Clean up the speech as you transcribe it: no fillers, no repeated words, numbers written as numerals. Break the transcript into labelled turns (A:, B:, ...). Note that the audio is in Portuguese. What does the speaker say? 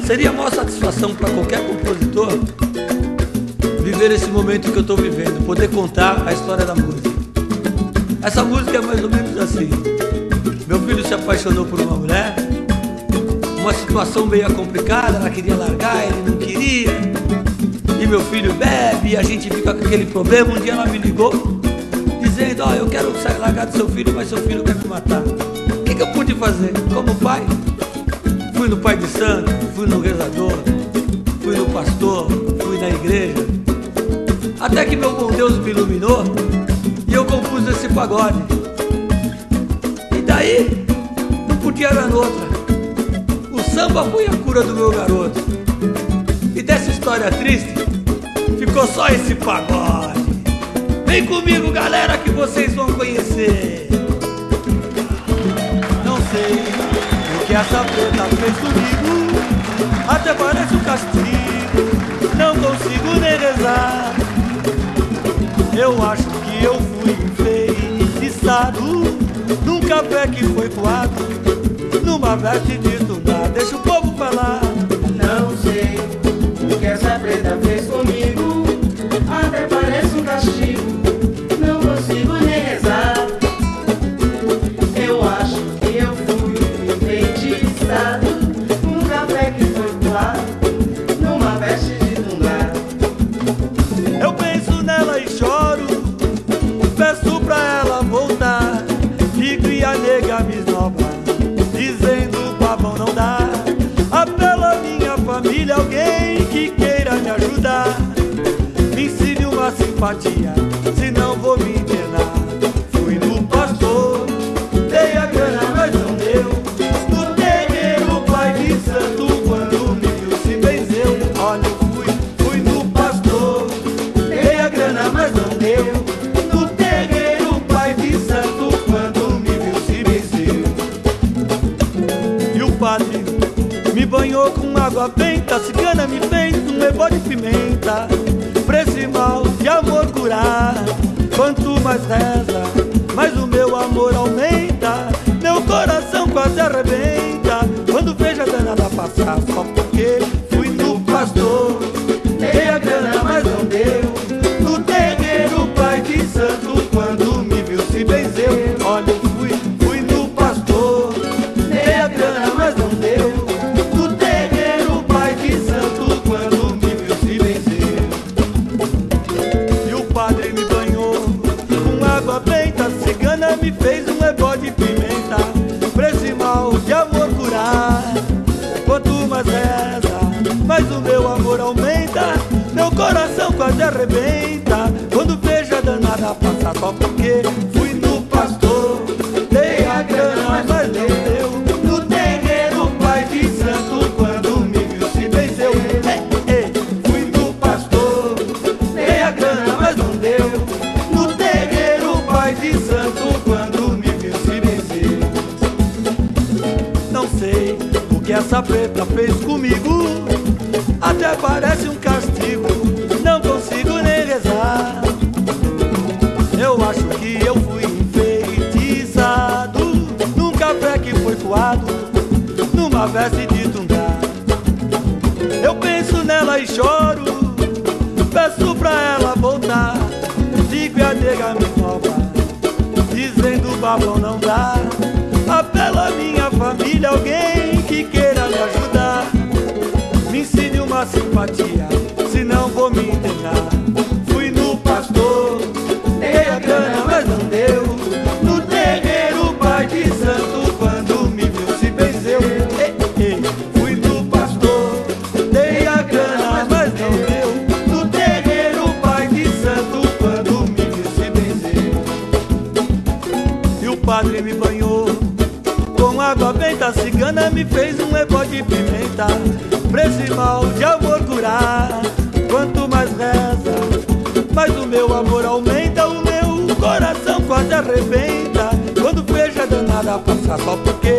A: Seria a maior satisfação para qualquer compositor viver esse momento que eu estou vivendo, poder contar a história da música. Essa música é mais ou menos assim: meu filho se apaixonou por uma mulher, uma situação meio complicada, ela queria largar, ele não queria, e meu filho bebe, e a gente fica com aquele problema. Um dia ela me ligou dizendo: ó, eu quero sair largar do seu filho, mas seu filho quer me matar. O que eu pude fazer? Como pai, fui no pai de santo, fui no rezador, fui no pastor, fui na igreja, até que meu bom Deus me iluminou e eu compus esse pagode. E daí não podia dar noutra. O samba foi a cura do meu garoto, e dessa história triste ficou só esse pagode. Vem comigo, galera, que vocês vão conhecer. Não sei o que essa preta fez comigo, até parece um castigo, não consigo nem rezar. Eu acho que eu fui enfeitiçado num café que foi coado numa veste de tundá. Deixa o povo falar.
B: Não sei o que essa preta fez comigo, até parece um castigo, não consigo nem rezar. Eu acho que eu fui enfeitiçado num café que foi coado numa veste de tundá.
A: Eu penso nela e choro, peço pra ela voltar, fico e a nega me esnoba, dizendo babão não dá. Apelo à minha família, alguém que queira me ajudar, me ensine uma simpatia, senão vou me internar. Fui no pastor, dei a grana, mas não deu. No terreiro, o pai de santo, quando me viu, se benzeu. Olha, eu fui no pastor, dei a grana, mas não deu. No terreiro, o pai de santo, quando me viu, se benzeu. E o padre me banhou com água benta, a cigana me fez um ebó de pimenta, pra esse mal de amor curar. Quanto mais reza, mais o meu amor aumenta, meu coração quase arrebenta quando vejo a danada passar, só porque fui no pastor. Dei a grana, mas não deu. No terreiro, o pai de santo, quando me viu, se benzeu. Olha, eu fui no pastor, dei a grana, mas não deu. No terreiro, o pai de santo, quando me viu, se benzeu. E o padre me banhou com água benta, a cigana me fez um ebó de pimenta, pra esse mal de amor curar. Quanto mais reza, mais o meu amor aumenta, meu coração quase arrebenta quando vejo a danada passar, só porque fui no pastor. Dei a grana, mas não deu. No terreiro, o pai de santo, quando me viu, se benzeu. Fui no pastor, dei a grana, mas não deu. No terreiro, o pai de santo, quando me viu, se benzeu. Não sei o que essa preta fez comigo, até parece um castigo, não consigo nem rezar. Eu acho que eu fui enfeitiçado num café que foi coado numa veste de tundá. Eu penso nela e choro, peço pra ela voltar, digo e a nega me rouba, dizendo babão não dá. Apelo à minha família, alguém que queira me ajudar, me ensine uma simpatia, senão vou me internar. Fui no pastor, dei a grana, mas não deu. No terreiro, o pai de santo, quando me viu, se benzeu. Fui no pastor, dei a grana, mas não deu. No terreiro, o pai de santo, quando me viu, se benzeu. E o padre me banhou com água benta, a cigana me fez um ebó de pimenta, pra esse mal de amor curar. Quanto mais reza, mais o meu amor aumenta, o meu coração quase arrebenta quando vejo a danada passar, só porque